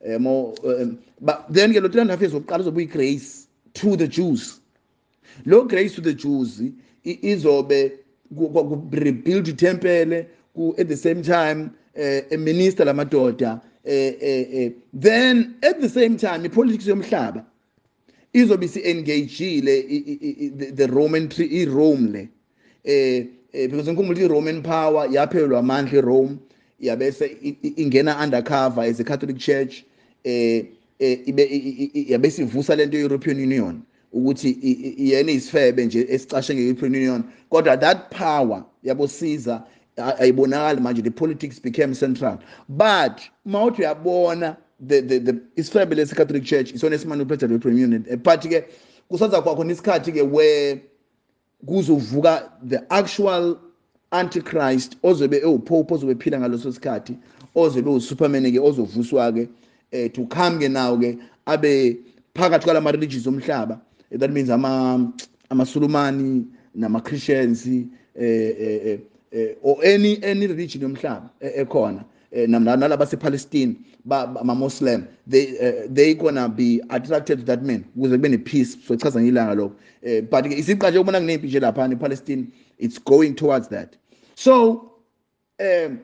uh, more um, but then ke lo three and a half years wokuqala uzobe grace to the Jews. Lo grace to the Jews izobe rebuild temple at the same time a uh, minister lamadoda uh, uh, uh, then at the same time the politics yomhlaba izobe si engagile the Roman i Rome le eh because ngikhumbula i Roman power yaphelwa amandla Rome yabese ingena undercover as a Catholic Church eh yabe sivusa lento European Union ukuthi iyena isifebe nje esicashe nge-European Union kodwa that power yabosiza ayibonakala manje the politics became central but mawuthi uyabona the the the isifebe lesi Catholic Church isona esimanipulated European Union but ke kusaza kwakho nisikhathi ke where kuzovuka the actual antichrist ozobe ewupope ozobe phila ngaloso sikhathi ozobe uSuperman ke ozovuswa ke to come ke now ke abe phakathi kwalama religions omhlaba. That means ama amaSulumani nama Christians eh eh eh or any any religion yomhlaba ekhona nalaba sePalestine ama Muslim they uh, they gonna be attracted to that man ukuze kube ne peace so chaza ngilanga lokho but isiqa nje ubona kunempi nje lapha ePalestine it's going towards that so um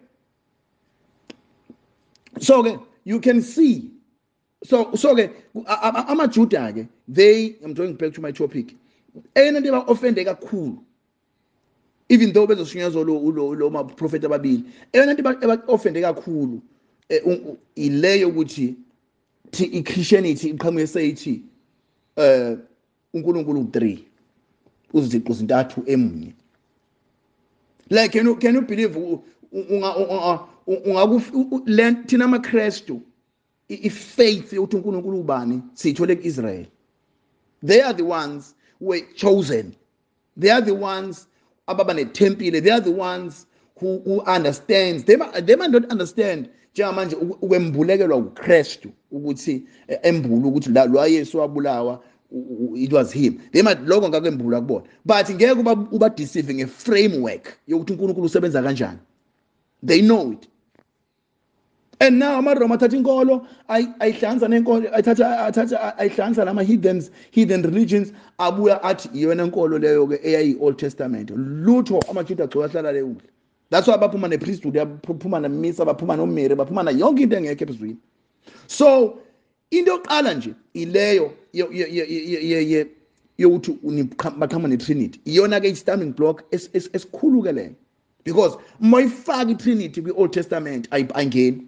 so okay, you can see so so okay amaJuda ke they I'm going back to my topic eyena nto ba offende kakhulu even though bezoshunyazwa lo lo lo ma prophet ababili eyona nto ba offende kakhulu ileyo ukuthi thi iChristianity iqhamuke seyithi eh uNkulunkulu three uziqu zintathu emunye like can you can you believe unga ungaku learn thina amaKristu ifaith yokuthi uNkulunkulu ubani siyithole kuIsrael. They are the ones who were chosen. They are the ones ababa neThempile. They are the ones who who understands. They they might not understand njengamanje ukwembulekelwa uKristu ukuthi embulu ukuthi la lo Yesu wabulawa it was him. They might lokho ngakwembula kubona. But ngeke uba uba deceiving a framework yokuthi uNkulunkulu usebenza kanjani. They know it. And now amaRoma athatha inkolo ayihlanza nenkolo athatha athatha ayihlanza lama heathens heathen religions abuya athi iyona inkolo leyo ke eyayi Old Testament lutho amaJuda agcoka hlala le udla. That's why baphuma ne priesthood yaphuma na misa baphuma no Mary baphuma na yonke into engekho ebizweni. So into yoqala nje ileyo ye yokuthi baqhama ne Trinity iyona ke i-stumbling block esikhulu ke leyo because mayifaka iTrinity kwi Old Testament ayingeni.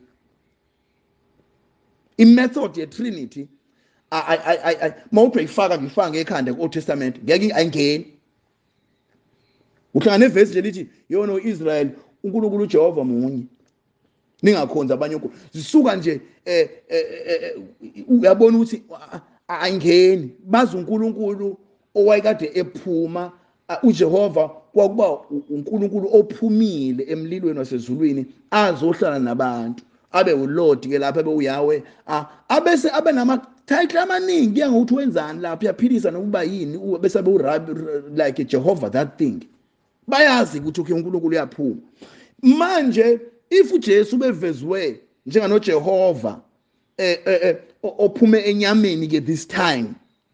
I-method ye-Trinity I I I mawuthi uyifaka ngifaka ngekhanda ku-Old Testament ngeke ayingeni. Uhlangana nevesi nje lithi yona uIsrael uNkulunkulu uJehova munye ningakhonza abanye uNkulunkulu zisuka nje eh uyabona ukuthi ayingeni bazi uNkulunkulu owayekade ephuma uJehova kwakuba uNkulunkulu ophumile emlilweni wasezulwini azohlala nabantu abe uLord ke lapha abe uYahweh abese abe nama title amaningi kuya ngokuthi wenzani lapha uyaphilisa nokuba yini bese abe uRabbi like Jehovah that thing bayazi ukuthi okay uNkulunkulu uyaphuma manje if uJesu bevezwe njengano Jehova eh eh ophume enyameni ke this time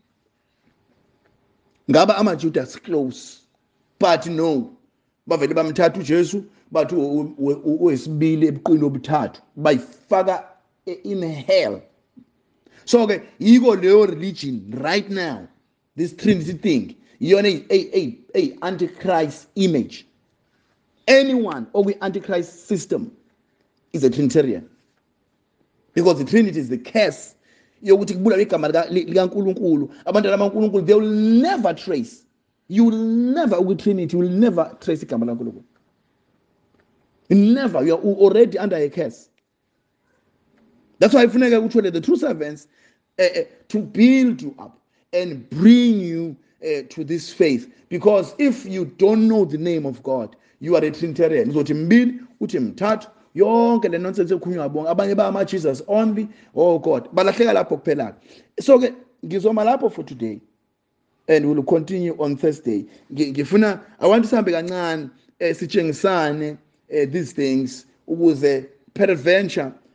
ngaba amaJuda close but no bavele bamthatha uJesu bathi uwesibili ebuqini obuthathu bayifaka in hell. So ke yiko leyo religion right now this Trinity thing iyona a a a antichrist image. Anyone or the antichrist system is a Trinitarian because the Trinity is the curse yokuthi kubulawa igama likaNkulunkulu abantwana bakaNkulunkulu they will never trace you will never with Trinity you will never trace igama likaNkulunkulu. Never. You are already under a curse. That's why I feel the true servants uh, uh, to build you up and bring you uh, to this faith. Because if you don't know the name of God, you are a Trinitarian. So timbili uthi mthathu yonke le nonsense ekhunywa bonke abanye ba ama Jesus only oh God balahleka lapho kuphela. So ke ngizoma lapho for today and we will continue on Thursday. Ngifuna I want sihambe kancane sitshengisane Uh, these things ukuze peradventure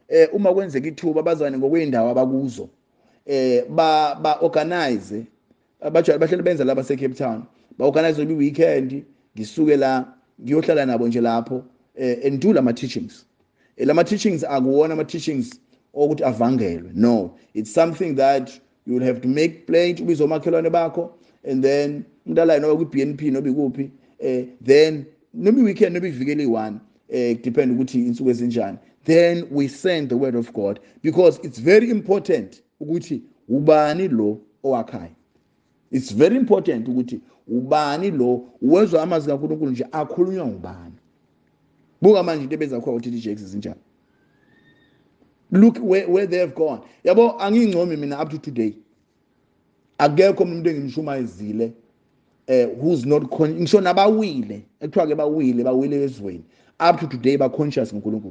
eh uma kwenzeka ithuba abazane ngokweindawo abakuzo eh ba ba organize abajwayele bahlele benza laba se Cape Town ba organize ibi weekend ngisuke la ngiyohlala nabo nje lapho eh and do lama teachings lama teachings akuwona ama teachings ukuthi avangelwe. No, it's something that you will have to make plain ubizo omakhelwane bakho, and then umntala noba ku B N P noba ikuphi eh then noba weekend noba ivikele i-one eh depend ukuthi insuku ezinjani, then we send the word of God, because it's very important ukuthi ubani lo owakhayo. It's very important ukuthi ubani lo wezwa amazwi kaNkulunkulu nje akhulunywa ngubani. Buka manje into ebenza khona uTD Jakes izinjani. Look where, where they have gone. Yabo angingcomi mina up to today. Akekho umuntu engimshumayezile eh who's not ngisho nabawile ekuthiwa ke bawile bawile ezweni up to today ba conscious ngoNkulunkulu.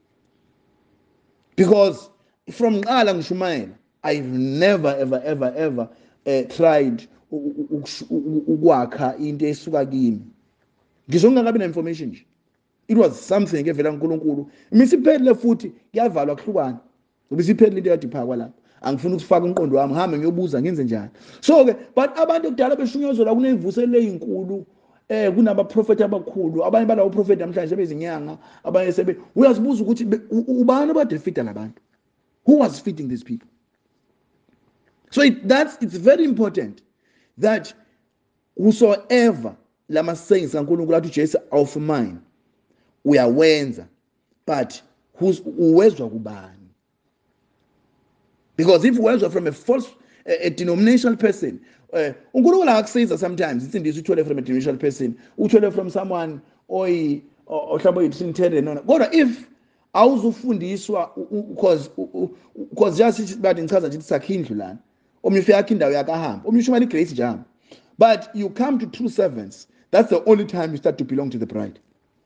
Because from qala ngishumayela I've never ever ever ever uh, tried ukwakha into esuka kimi. Ngisho ngakabi na information nje. It was something evela kuNkulunkulu. Imisiphelele futhi kuyavalwa kuhlukana. Ubisiphelele into yadi phakwa lapha. Angifuni ukufaka umqondo wami ngihambe ngiyobuza ngenze njani. So ke but abantu kudala beshunyezela kunevusele izinkulu eh kunaba prophet abakhulu, abanye balawo prophet namhlanje bezinyanga, abanye sebe uyazibuza ukuthi ubani abadefeater labantu. Who was feeding these people? So it, that's it's very important that whosoever lama sayings kaNkulunkulu athi Jesu of mine uyawenza, but who's uwezwa kubani? Because if uwezwa from a false a, a denominational person, uh, uNkulunkulu akusiza sometimes it's indisi uthole from a denominational person, uthole from someone oyi ohlabo yithintere nona. Kodwa if awuzufundiswa because because just bathi ngichaza nje sakhindlu lana omnye ufika indawo yakahamba omnye ushumela igrace jam, but you come to true servants, that's the only time you start to belong to the bride.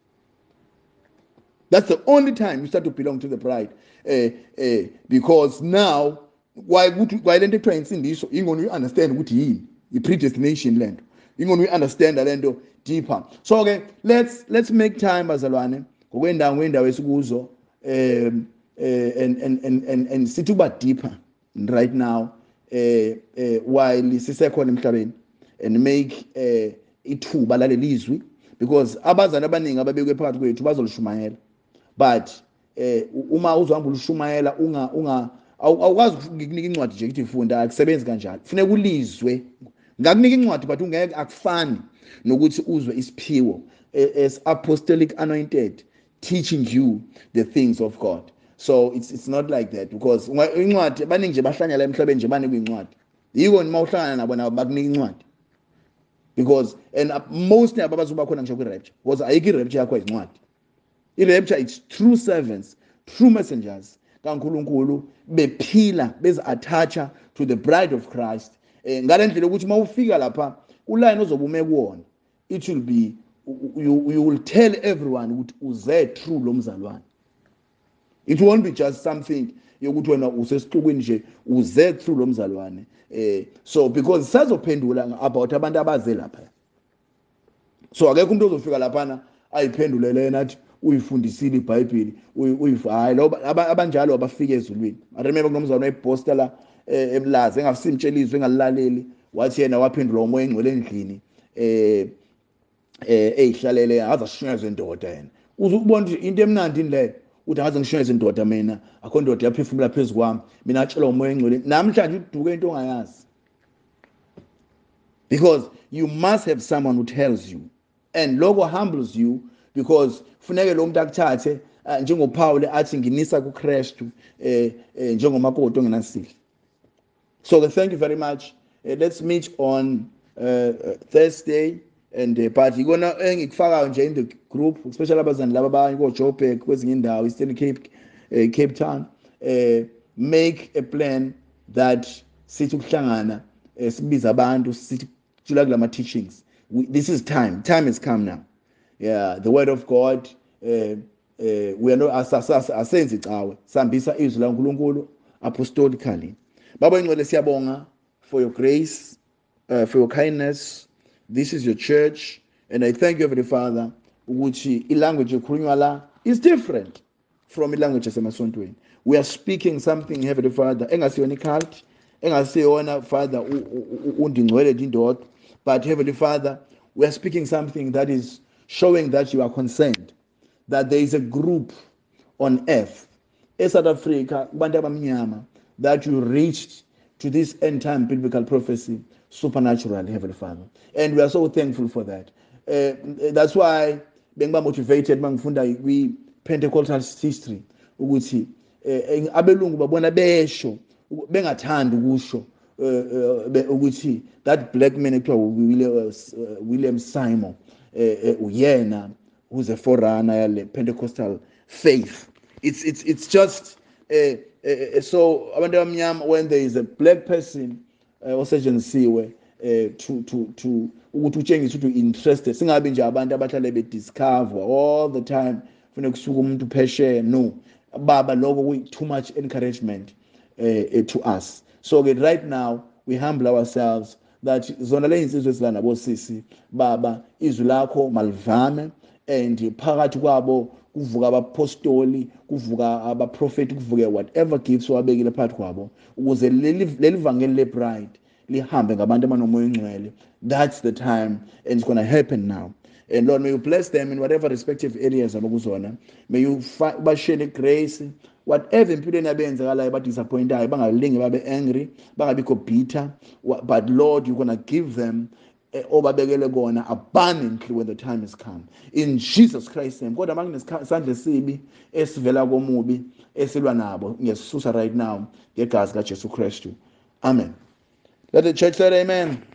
That's the only time you start to belong to the bride. Uh, uh, because now, why would why lento ekuthiwa insindiso ingoni you understand ukuthi yini i-predestination lento ingoni you understand lento deeper. So okay, let's let's make time bazalwane ngokwendawo ngwendawo esikuzo um and and and and and sithi kuba deeper right now uh, uh, while sisekhona emhlabeni, and make uh, ithuba lalelizwi, because abazali abaningi ababekwe phakathi kwethu bazolishumayela. But eh uma uzohamba ulushumayela unga unga awukwazi ukukunika incwadi nje ukuthi ifunda, akusebenzi kanjalo. Kufanele ulizwe. Ngakunika incwadi but ungeke akufani nokuthi uzwe isiphiwo as apostolic anointed teaching you the things of God. So it's it's not like that, because incwadi abaningi nje bahlanyela emhlabeni nje bane kwincwadi. Yiko nima uhlangana nabo nabo bakunika incwadi. Because and uh, most ababazoba khona ngisho kwi-rapture, because ayikho i-rapture yakho izincwadi. I-rapture, it's true servants, true messengers kaNkulunkulu bephila bezi-attacha to the bride of Christ. Eh ngale ndlela ukuthi mawufika lapha uline ozobume kuwona, it will be you, you will tell everyone ukuthi uze true lo mzalwane. It won't be just something yokuthi wena usesixukwini nje uze through lo mzalwane. Eh so because sazophendula about abantu abaze lapha. So akekho umuntu ozofika lapha ayiphendulele nathi uyifundisile iBhayibheli uyihayi lo abanjalo abafika ezulwini. I remember kunomzalwane wayibhosta la eMlazi engasimtshelizwe engalilaleli, wathi yena waphendula umoya engcwele endlini eh eh eyihlalele azashunyezwe indoda yena. Uzubona nje into emnandi le uthi angaze ngishunyezwe indoda mina, akho ndoda yaphefumula phezulu kwami, mina atshela umoya engcwele namhlanje uduke into ongayazi. Because you must have someone who tells you, and logo humbles you, because funeke lo muntu akuthathe njengoPaul athi nginisa kuKristu eh njengomakoti ongenasihlo. So thank you very much. Uh, let's meet on uh, Thursday, and uh, but you're gonna engikufaka nje in the group, especially abazali laba abanye ko Joburg kwezinye indawo Eastern Cape, uh, Cape Town. Uh, make a plan that sithi ukuhlangana sibiza abantu sithi jula kulama teachings. We, this is time. Time has come now. Yeah, the word of God. Uh, uh, we are not asenze icawe. Sambisa izwi la uNkulunkulu apostolically. Baba ingcwele siyabonga for your grace, uh, for your kindness. This is your church, and I thank you, Heavenly Father, ukuthi ilanguage ekhulunywa la is different from language yasemasontweni. We are speaking something, Heavenly Father, engasiyona cult, engasiyona Father undingcwele indodana, but Heavenly Father, we are speaking something that is showing that you are concerned, that there is a group on earth, in South Africa, that you reached to this end time biblical prophecy supernaturally, Heavenly Father. And we are so thankful for that. Uh, that's why bengiba motivated mangifunda kwi Pentecostal history ukuthi abelungu babona besho bengathanda ukusho ukuthi that black man ekuthiwa William Simon uyena who's a forerunner yale Pentecostal faith. It's it's it's just uh, uh, so abantu abamnyama, when there is a black person osetshenzisiwe to to to ukuthi utshengise ukuthi interested, singabi nje abantu abahlale be discover all the time funa kusuka umuntu phesheya. No, baba lokho too much encouragement uh, to us. So okay, right now we humble ourselves that zona le insizwe silana bosisi baba izwi lakho malivame, and phakathi kwabo kuvuka abapostoli, kuvuka abaprofeti, kuvuke whatever gifts wabekile phakathi kwabo ukuze leli vangeli le bride lihambe ngabantu abanomoya ongcwele. That's the time, and it's going to happen now. And Lord, may you bless them in whatever respective areas abakuzona. May you bashele grace, whatever empilweni abenzakalayo badisappointayo, bangalingi babe angry, bangabikho bitter, but Lord, you're going to give them obabekele kona abundantly when the time has come. In Jesus Christ's name. Kodwa manginesandla esibi esivela komubi esilwa nabo, ngiyasusa right now ngegazi kaJesu Kristu. Amen. Let the church say amen.